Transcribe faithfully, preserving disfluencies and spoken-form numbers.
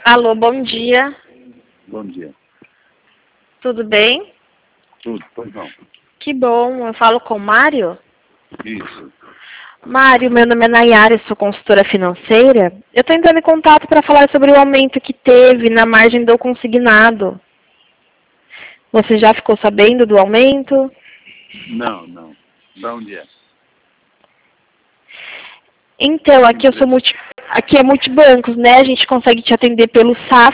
Alô, bom dia. Bom dia. Tudo bem? Tudo, pois não. Que bom. Eu falo com o Mário? Isso. Mário, meu nome é Nayara, sou consultora financeira. Eu estou entrando em contato para falar sobre o aumento que teve na margem do consignado. Você já ficou sabendo do aumento? Não, não. Da onde é? Então, aqui eu sou multi... aqui é multibancos, né? A gente consegue te atender pelo S A